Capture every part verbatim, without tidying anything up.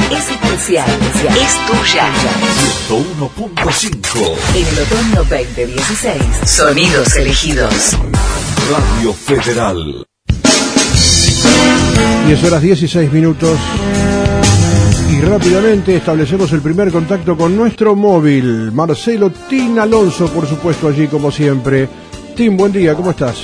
es especial, es tuya. ciento uno punto cinco. En el otoño veinte dieciséis, sonidos elegidos. Radio Federal. diez horas dieciséis minutos. Y rápidamente establecemos el primer contacto con nuestro móvil. Marcelo Tin Alonso, por supuesto, allí como siempre. Tin, buen día, ¿cómo estás?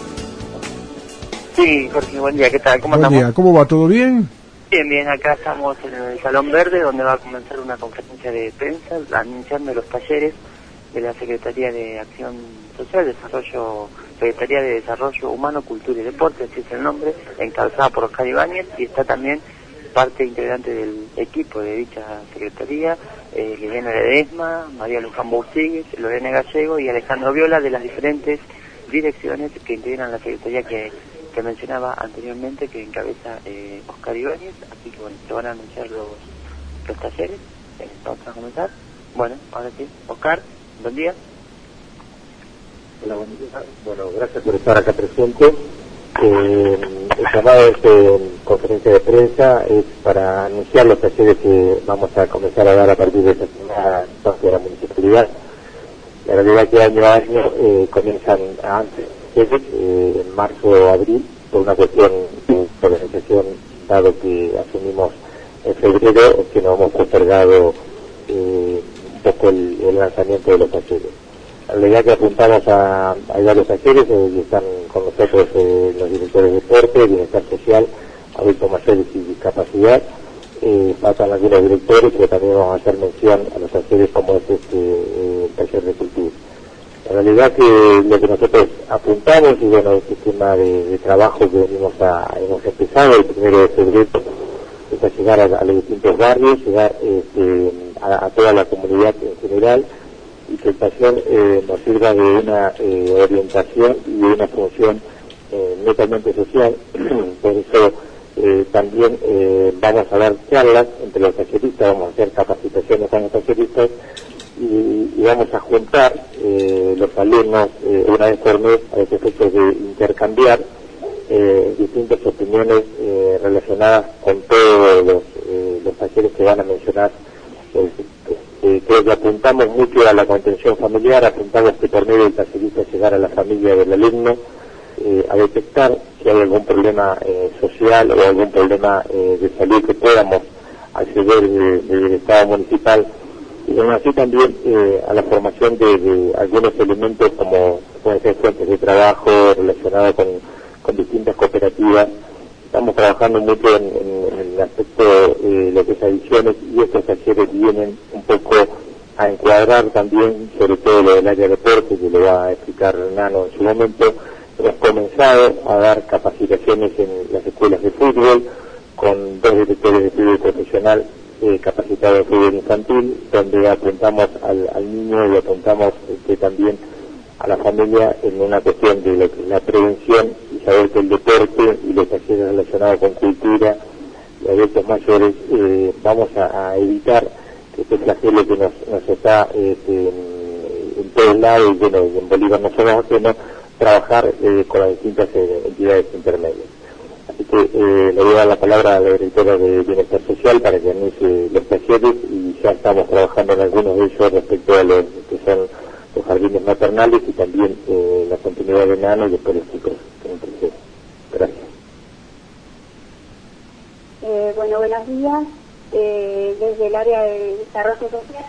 Sí, Jorge, buen día, ¿qué tal? ¿Cómo buen estamos? Día, ¿cómo va? ¿Todo bien? Bien, bien, acá estamos en el Salón Verde, donde va a comenzar una conferencia de prensa anunciando los talleres de la Secretaría de Acción Social, Desarrollo, Secretaría de Desarrollo Humano, Cultura y Deporte, así es el nombre, encabezada por Oscar Ibáñez, y está también parte integrante del equipo de dicha secretaría, eh, Liliana Ledesma, María Luján Bouzigues, Lorena Gallego y Alejandro Viola, de las diferentes direcciones que integran la secretaría que, que mencionaba anteriormente, que encabeza eh, Oscar Ibáñez. Así que bueno, se van a anunciar los, los talleres. Eh, vamos a comenzar. Bueno, ahora sí, Oscar, buen día. Hola, buen día. Bueno, gracias por estar acá presente. Eh, el llamado de esta conferencia de prensa es para anunciar los talleres que vamos a comenzar a dar a partir de esta semana de la municipalidad. La realidad es que año a año eh, comienzan antes, eh, en marzo o abril, por una cuestión de organización, dado que asumimos en febrero, es que nos hemos postergado eh, un poco el, el lanzamiento de los talleres. La realidad que apuntamos a, a varios talleres, eh, y están con nosotros eh, los directores de deporte, bienestar social, adultos mayores y discapacidad. Eh, faltan algunos directores, pero también vamos a hacer mención a los talleres como es este eh, taller de cultura. La realidad que lo que nosotros apuntamos, y bueno, este tema de, de trabajo que venimos a, hemos empezado el primero de febrero, es a llegar a, a los distintos barrios, llegar este, a, a toda la comunidad en general, y que el taller eh, nos sirva de una eh, orientación y de una función eh, netamente social. Por eso eh, también eh, vamos a dar charlas entre los talleristas, vamos a hacer capacitaciones con los talleristas, y, y vamos a juntar eh, los alumnos eh, una vez por mes a los efectos de intercambiar eh, distintas opiniones eh, relacionadas con todos los, eh, los talleres que van a mencionar. Eh, eh, creo que apuntamos mucho a la contención familiar, apuntamos que por medio del tallerista llegar a la familia del alumno, eh, a detectar si hay algún problema eh, social o algún problema eh, de salud que podamos acceder del Estado municipal, y aún así también eh, a la formación de, de algunos elementos como pueden ser fuentes de trabajo relacionadas con, con distintas cooperativas. Estamos trabajando mucho en, en, en el aspecto de eh, lo que es adicciones, y estos talleres vienen un poco a encuadrar también, sobre todo lo del área de deporte, que lo va a explicar Nano en su momento. Hemos comenzado a dar capacitaciones en las escuelas de fútbol, con dos directores de fútbol profesional eh, capacitados en fútbol infantil, donde apuntamos al, al niño y apuntamos este, también a la familia en una cuestión de lo que es la prevención, y saber que el deporte y los talleres relacionados con cultura y adultos mayores eh, vamos a, a evitar que este flagelo que nos, nos está este, en, en todos lados, y bueno, en Bolívar no somos ajenos, trabajar eh, con las distintas eh, entidades intermedias. Así que eh, le voy a dar la palabra a la directora de Bienestar Social para que anuncie los talleres, y ya estamos trabajando en algunos de ellos respecto a los que son los jardines maternales, y también eh, la continuidad de Nano y después los chicos que me ofrecen. Gracias. Eh, bueno, buenos días. Eh, desde el área de desarrollo social,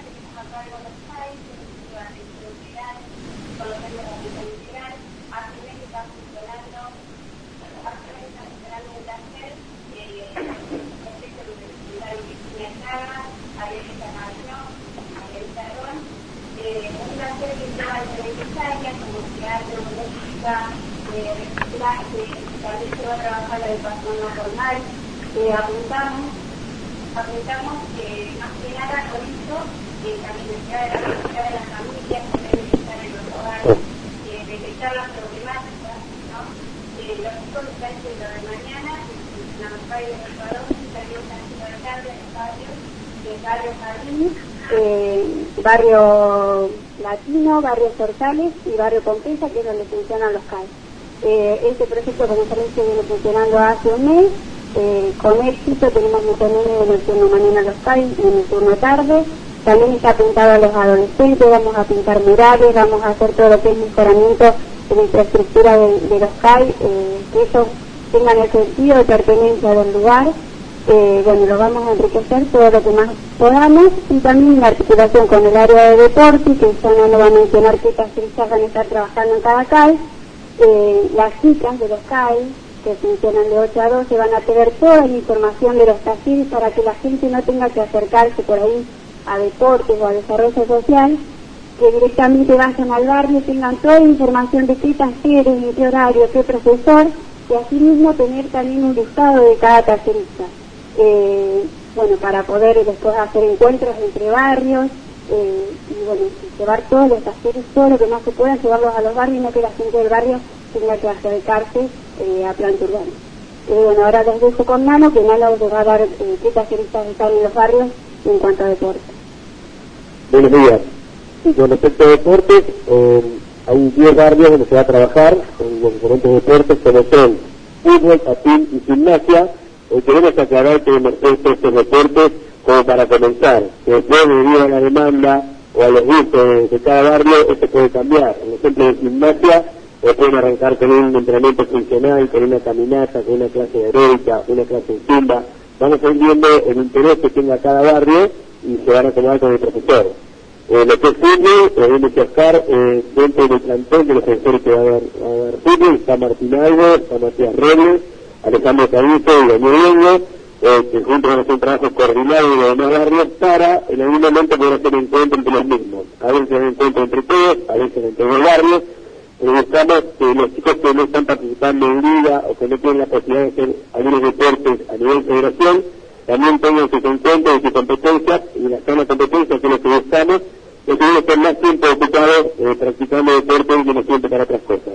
va a trabajar la educación no formal. Eh, apuntamos, apuntamos que más que nada con esto, eh, la necesidad de la necesidad de las familias, de estar en los hogares, eh, detectar las problemáticas, ¿no? Eh, los chicos están haciendo de mañana, en la calle de los varones, salimos haciendo de tarde en los barrios, de barrio Jardín, eh, barrio Latino, barrio Sorsales y barrio Pompeya, que es donde funcionan los C A E. Eh, este proyecto, como se les viene funcionando hace un mes. eh, con éxito. Tenemos muchos niños en el turno mañana los C A I, en el turno tarde. También está pintado a los adolescentes, vamos a pintar murales, vamos a hacer todo lo que es mejoramiento de la infraestructura de, de los C A I, eh, que ellos tengan el sentido de pertenencia del lugar. Eh, bueno, lo vamos a enriquecer todo lo que más podamos, y también la articulación con el área de deporte, que ya no lo va a mencionar qué talleristas van a estar trabajando en cada C A I. Eh, las chicas de los C A I, que funcionan de ocho a doce, van a tener toda la información de los talleres para que la gente no tenga que acercarse por ahí a deportes o a desarrollo social, que directamente vayan al barrio, tengan toda la información de qué talleres, en qué horario, qué profesor, y así mismo tener también un listado de cada tallerista. Eh, bueno, para poder después hacer encuentros entre barrios, eh, y bueno, llevar todos los talleres, todo lo que más se pueda, llevarlos a los barrios, y no que la gente del barrio tenga que acercarse eh, a planta urbana. Eh, bueno, ahora les dejo con Nano, que Nano les va a dar eh, qué talleristas están en los barrios en cuanto a deporte. Buenos días. Con respecto a deportes, eh, hay diez barrios donde se va a trabajar en los diferentes deportes, como son fútbol, patín y gimnasia. Eh, queremos aclarar que Mercedes estos deportes como para comenzar, que después, debido a la demanda o a los gustos de, de cada barrio, esto puede cambiar. En el ejemplo de gimnasia, eh, pueden arrancar con un entrenamiento funcional, con una caminata, con una clase de aeróbica, una clase de zumba. Vamos a ir viendo el interés que tenga cada barrio y se van a acomodar con el profesor. Eh, lo que es fútbol, eh, hay que buscar eh, dentro del plantón de los profesores que va a haber, va a haber fútbol. Está Martín Albo, está Matías Robles, Alejandro Caruso y Daniel Lengo, eh, que juntos van a hacer un trabajo coordinado en los demás barrios para en algún momento poder hacer encuentro entre los mismos. A veces hay encuentro entre todos, a veces entre los barrios, pero buscamos que los chicos que no están participando en liga o que no tienen la posibilidad de hacer algunos deportes a nivel federación, también tengan sus encuentros y sus competencias, y las zonas competencias que es lo que buscamos, es que ellos estén más tiempo ocupados eh, practicando deportes y menos tiempo para otras cosas.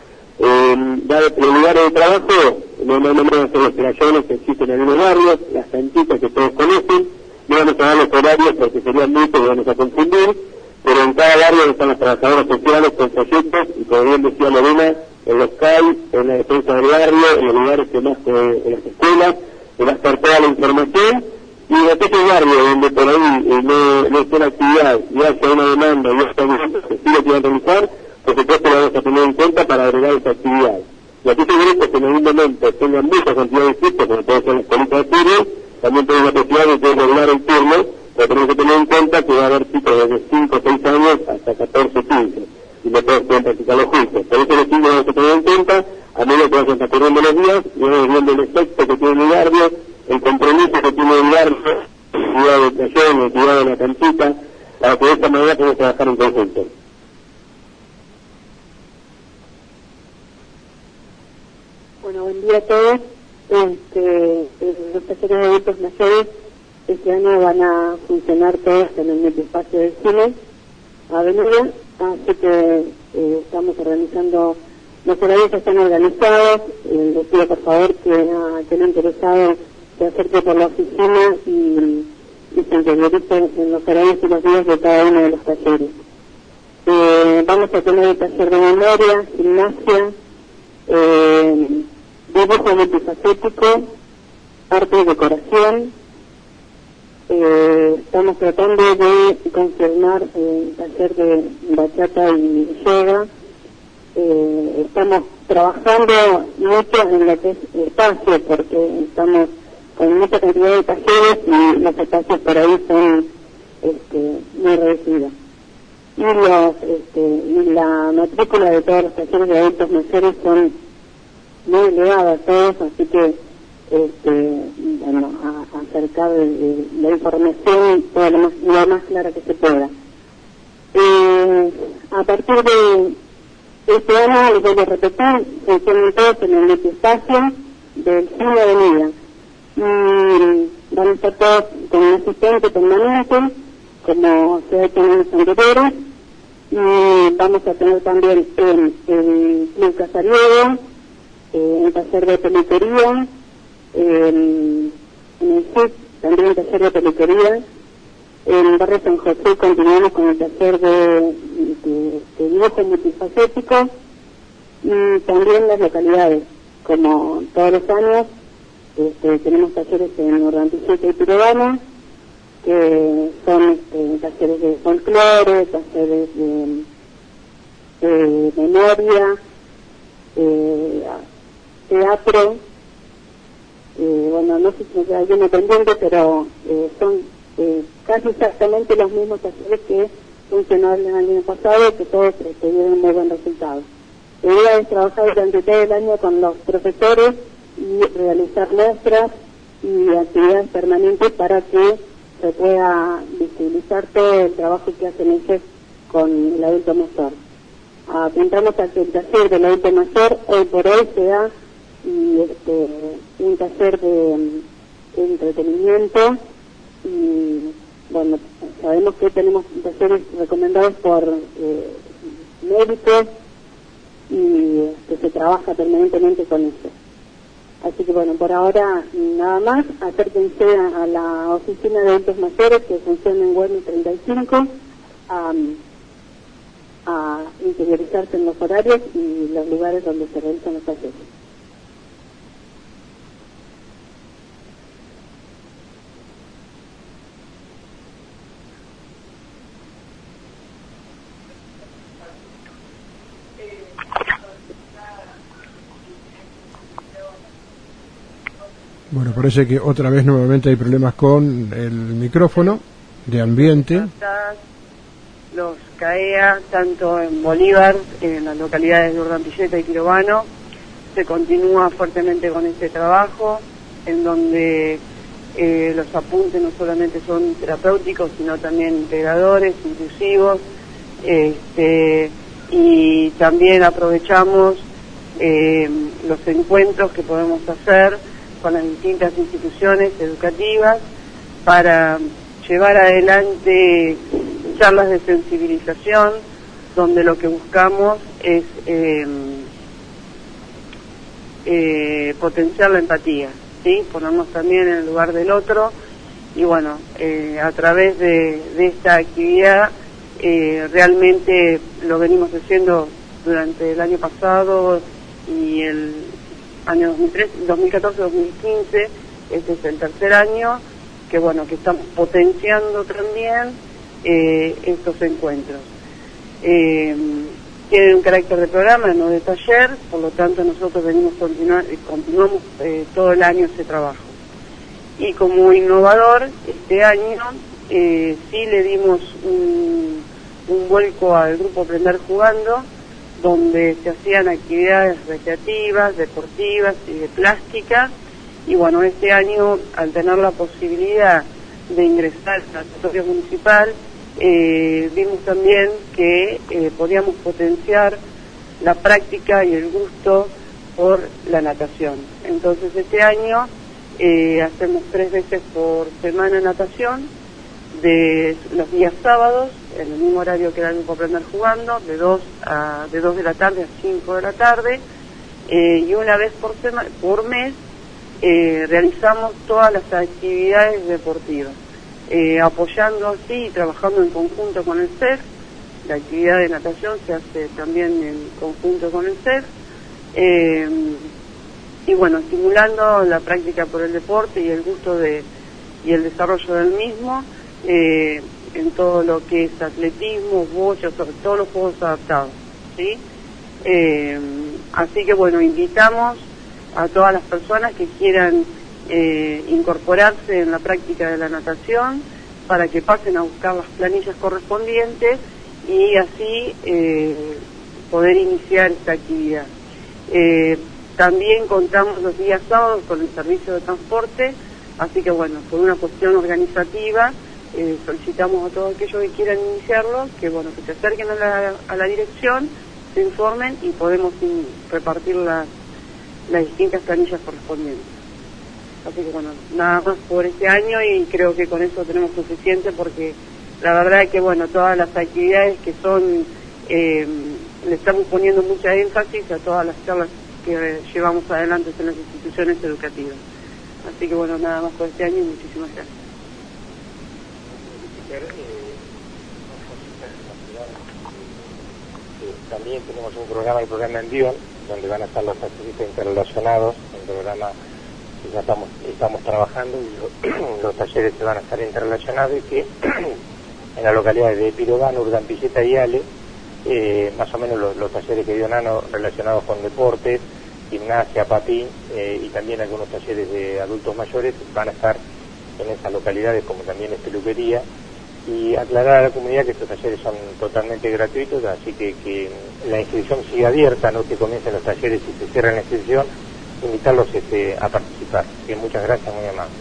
Eh, los lugares de trabajo, no no no van a ser los playones que existen en algunos barrios, las canchitas que todos conocen, no vamos a dar los horarios porque serían muchos y vamos a confundir, pero en cada barrio están las trabajadoras sociales con proyectos, y como bien decía Lorena, en los C A I, en la defensa del barrio, en los lugares que más, eh, en las escuelas, va a estar toda la información, y en aquellos barrios donde por ahí eh, no, no esté la actividad y haya una demanda y haya un que sí lo quieran realizar, por supuesto lo vamos a tener en cuenta para agregar esa actividad. Y aquellos grupos que en algún momento tengan mucha cantidad de equipos, como puede ser la escuelita de fútbol, también tienen la posibilidad de regular el turno, pero tenemos que tener en cuenta que va a haber chicos desde cinco o seis años hasta catorce o quince, y no todos pueden practicarlo juntos. Por eso los chicos vamos a tener en cuenta, a menos que vayan transcurriendo los días, y vamos viendo el efecto que tiene el barrio, el compromiso que tiene el barrio, el cuidado del taller, el cuidado de la canchita, para que de esta manera podamos trabajar en conjunto. Bueno, buen día a todos. Este, los talleres de adultos mayores este año van a funcionar todos en el espacio del cine Avenida, así que eh, estamos organizando, los horarios están organizados. Eh, les pido por favor que a quien interesado se acerque por la oficina y, y se interiorice en los horarios y los días de cada uno de los talleres. Eh, vamos a tener el taller de memoria, gimnasia, eh, dibujo multifacético, arte y decoración. Eh, estamos tratando de confirmar eh, el taller de bachata y yoga. Eh, estamos trabajando mucho en lo que es espacio, porque estamos con mucha cantidad de talleres y los espacios por ahí son este, muy reducidos. Y, los, este, y la matrícula de todos los talleres de adultos mayores son muy elevadas todos, así que este, bueno, a, a acercar eh, la información toda lo más, lo más clara que se pueda. Eh, a partir de este año, les voy a repetir, funcionan todos en el espacio del cine Avenida. Y van a estar todos con un asistente permanente, como se ha hecho en los anteriores, y vamos a tener también el, el Club Casariego, eh, el taller de peluquería, el, en el C I C también el taller de peluquería. En el barrio San José continuamos con el taller de, de, de dibujo multifacético, y también las localidades, como todos los años, este, tenemos talleres en Urdantilleta y Pirobano, que son este, talleres de folclore, talleres de, de memoria, eh, teatro, eh, bueno, no sé si me queda bien pendiente, pero eh, son eh, casi exactamente los mismos talleres que funcionaron el año pasado, que todos este, dieron muy buen resultado. La idea es trabajar durante todo el año con los profesores y realizar muestras y actividades permanentes para que se pueda visibilizar todo el trabajo que hacen ellos con el adulto mayor. Apuntamos a que el taller del adulto mayor hoy por hoy sea y este, un taller de, de entretenimiento y bueno, sabemos que tenemos talleres recomendados por eh, médicos y que se trabaja permanentemente con eso. Así que bueno, por ahora nada más, acérquense a, a la oficina de adultos mayores que funciona en Güemes treinta y cinco a, a interiorizarse en los horarios y los lugares donde se realizan los talleres. Bueno, parece que otra vez nuevamente hay problemas con el micrófono de ambiente. Los C A E A, tanto en Bolívar, en las localidades de Urdantilleta y Pirobano, se continúa fuertemente con este trabajo, en donde eh, los apuntes no solamente son terapéuticos, sino también integradores, inclusivos, este, y también aprovechamos eh, los encuentros que podemos hacer con las distintas instituciones educativas para llevar adelante charlas de sensibilización, donde lo que buscamos es eh, eh, potenciar la empatía, ¿sí? Ponernos también en el lugar del otro y bueno, eh, a través de, de esta actividad eh, realmente lo venimos haciendo durante el año pasado y el año dos mil catorce dos mil quince, este es el tercer año, que bueno, que estamos potenciando también eh, estos encuentros. Eh, tienen un carácter de programa, no de taller, por lo tanto nosotros venimos continuar, continuamos eh, todo el año ese trabajo. Y como innovador, este año eh, sí le dimos un, un vuelco al grupo Aprender Jugando, donde se hacían actividades recreativas, deportivas y de plástica. Y bueno, este año, al tener la posibilidad de ingresar al territorio municipal, eh, vimos también que eh, podíamos potenciar la práctica y el gusto por la natación. Entonces este año eh, hacemos tres veces por semana natación, de los días sábados, en el mismo horario que era el grupo Aprender Jugando, de dos a de dos de la tarde a cinco de la tarde, eh, y una vez por semana, por mes, eh, realizamos todas las actividades deportivas, eh, apoyando así y trabajando en conjunto con el C E F. La actividad de natación se hace también en conjunto con el C E F, eh, y bueno, estimulando la práctica por el deporte y el gusto de y el desarrollo del mismo, eh, en todo lo que es atletismo, bocha, sobre todo los juegos adaptados, ¿sí? Eh, así que bueno, invitamos a todas las personas que quieran eh, incorporarse en la práctica de la natación para que pasen a buscar las planillas correspondientes y así eh, poder iniciar esta actividad. Eh, también contamos los días sábados con el servicio de transporte, así que bueno, por una cuestión organizativa, Eh, solicitamos a todos aquellos que quieran iniciarlo, que bueno, que se acerquen a la, a la dirección, se informen y podemos in, repartir las, las distintas planillas correspondientes. Así que bueno, nada más por este año y creo que con eso tenemos suficiente porque la verdad es que bueno, todas las actividades que son, eh, le estamos poniendo mucha énfasis a todas las charlas que eh, llevamos adelante en las instituciones educativas. Así que bueno, nada más por este año y muchísimas gracias. También tenemos un programa, el programa Envión, donde van a estar los activistas interrelacionados, un programa que ya estamos, estamos trabajando y lo, los talleres se van a estar interrelacionados y que en las localidades de Pirobano, Urdampilleta y Ale, eh, más o menos los, los talleres que dio Nano relacionados con deportes, gimnasia, patín eh, y también algunos talleres de adultos mayores van a estar en esas localidades, como también es peluquería, y aclarar a la comunidad que estos talleres son totalmente gratuitos, así que, que la inscripción sigue abierta, no que comiencen los talleres y se cierra la inscripción, invitarlos este, a participar. Así que muchas gracias, muy amable.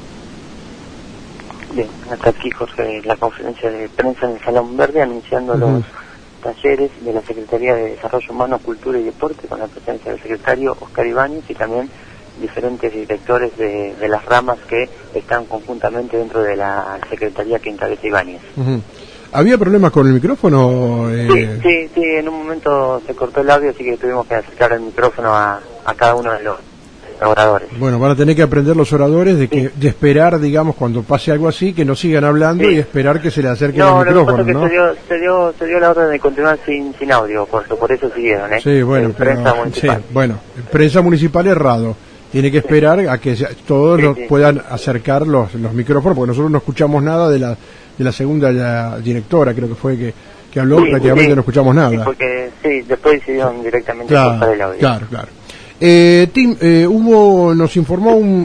Bien, hasta aquí Jorge, la conferencia de prensa en el Salón Verde anunciando uh-huh. los talleres de la Secretaría de Desarrollo Humano, Cultura y Deporte con la presencia del secretario Oscar Ibáñez y también diferentes directores de, de las ramas que están conjuntamente dentro de la Secretaría que encabeza Ibáñez. Uh-huh. ¿Había problemas con el micrófono? Eh... Sí, sí, sí, en un momento se cortó el audio, así que tuvimos que acercar el micrófono a, a cada uno de los oradores. Bueno, van a tener que aprender los oradores de que sí. de esperar, digamos, cuando pase algo así, que no sigan hablando sí. y esperar que se le acerque no, el micrófono, que ¿no? Se dio, se dio, se dio la orden de continuar sin, sin audio, por, por eso siguieron, ¿eh? Sí, bueno, pero, prensa municipal. Sí, bueno, prensa municipal errado. Tiene que esperar a que todos sí, nos sí. puedan acercar los, los micrófonos, porque nosotros no escuchamos nada de la de la segunda la directora, creo que fue que, que habló, sí, prácticamente sí. no escuchamos nada. Sí, porque sí, después decidieron directamente claro, cortar el audio. Claro, claro. Eh, Tim, eh, hubo, nos informó un,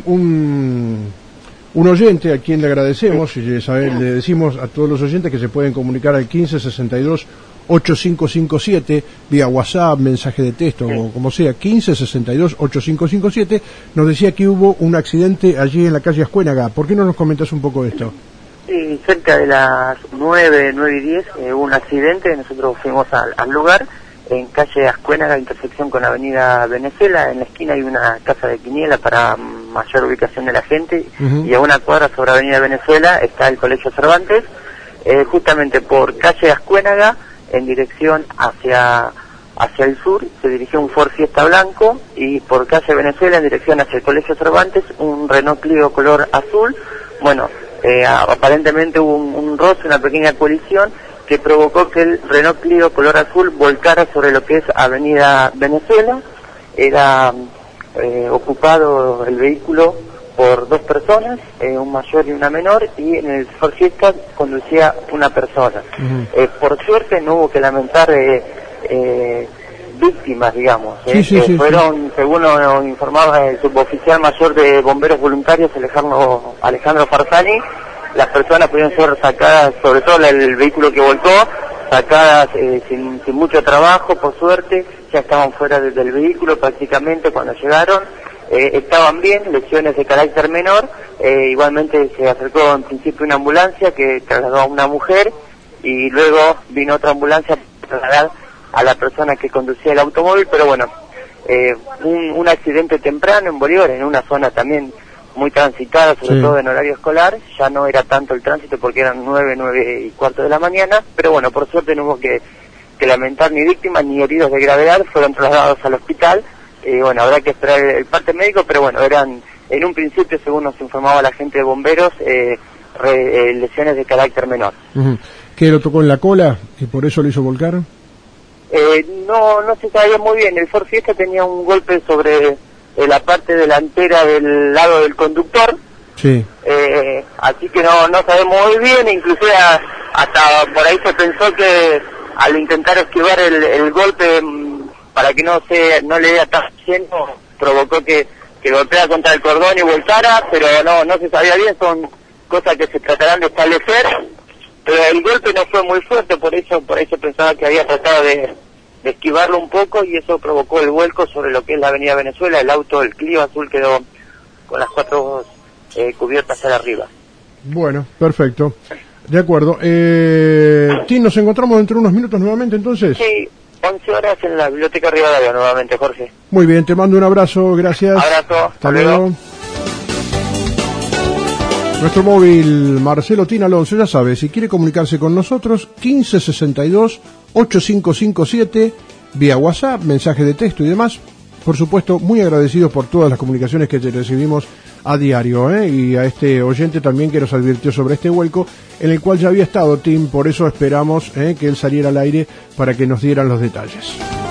un, un oyente a quien le agradecemos, sí. y sabe, le decimos a todos los oyentes que se pueden comunicar al quince sesenta y dos ochenta y cinco cincuenta y siete vía WhatsApp, mensaje de texto sí. o como sea, quince sesenta y dos ochenta y cinco cincuenta y siete. Nos decía que hubo un accidente allí en la calle Ascuénaga. ¿Por qué no nos comentas un poco de esto? Sí, cerca de las nueve, nueve y diez eh, hubo un accidente. Nosotros fuimos al, al lugar en calle Ascuénaga, intersección con avenida Venezuela. En la esquina hay una casa de quiniela para mayor ubicación de la gente uh-huh. y a una cuadra sobre avenida Venezuela está el Colegio Cervantes. Eh, justamente por calle Ascuénaga en dirección hacia hacia el sur se dirigió un Ford Fiesta blanco, y por calle Venezuela en dirección hacia el Colegio Cervantes un Renault Clio color azul. Bueno, eh, aparentemente hubo un, un roce, una pequeña colisión que provocó que el Renault Clio color azul volcara sobre lo que es avenida Venezuela. Era eh, ocupado el vehículo por dos personas, eh, un mayor y una menor, y en el Ford Fiesta conducía una persona. Uh-huh. Eh, por suerte no hubo que lamentar eh, eh, víctimas, digamos. Eh, sí, sí, eh, sí, fueron, sí. según nos informaba el suboficial mayor de bomberos voluntarios, Alejandro, Alejandro Farsani, las personas pudieron ser sacadas, sobre todo el, el vehículo que volcó, sacadas eh, sin, sin mucho trabajo, por suerte, ya estaban fuera de, del vehículo prácticamente cuando llegaron. Eh, estaban bien, lesiones de carácter menor, eh, igualmente se acercó en principio una ambulancia que trasladó a una mujer y luego vino otra ambulancia para trasladar a la persona que conducía el automóvil, pero bueno, eh, un, un accidente temprano en Bolívar, en una zona también muy transitada, sobre sí. todo en horario escolar, ya no era tanto el tránsito porque eran nueve, nueve y cuarto de la mañana, pero bueno, por suerte no hubo que, que lamentar ni víctimas ni heridos de gravedad, fueron trasladados al hospital. Y bueno, habrá que esperar el, el parte médico, pero bueno, eran en un principio, según nos informaba la gente de bomberos, eh, re, eh, lesiones de carácter menor. Uh-huh. ¿Qué, lo tocó en la cola y por eso lo hizo volcar? Eh, no, no se sabía muy bien. El Ford Fiesta tenía un golpe sobre eh, la parte delantera del lado del conductor. Sí. Eh, así que no, no sabemos muy bien, inclusive a, hasta por ahí se pensó que al intentar esquivar el, el golpe para que no se no le diera tan lleno, provocó que, que golpeara contra el cordón y volcara, pero no no se sabía bien, son cosas que se tratarán de establecer, pero el golpe no fue muy fuerte, por eso por eso pensaba que había tratado de, de esquivarlo un poco y eso provocó el vuelco sobre lo que es la avenida Venezuela. El auto, el Clio azul, quedó con las cuatro eh, cubiertas hacia arriba. Bueno, perfecto, de acuerdo. Eh, Tim, nos encontramos dentro de unos minutos nuevamente entonces. Sí. once horas en la Biblioteca Rivadavia nuevamente, Jorge. Muy bien, te mando un abrazo, gracias. Abrazo. Hasta luego. Nuestro móvil, Marcelo Tin Alonso, ya sabe, si quiere comunicarse con nosotros, quince sesenta y dos ochenta y cinco cincuenta y siete, vía WhatsApp, mensaje de texto y demás. Por supuesto, muy agradecidos por todas las comunicaciones que recibimos a diario, ¿eh? Y a este oyente también que nos advirtió sobre este vuelco, en el cual ya había estado Tim, por eso esperamos ¿eh? que él saliera al aire para que nos dieran los detalles.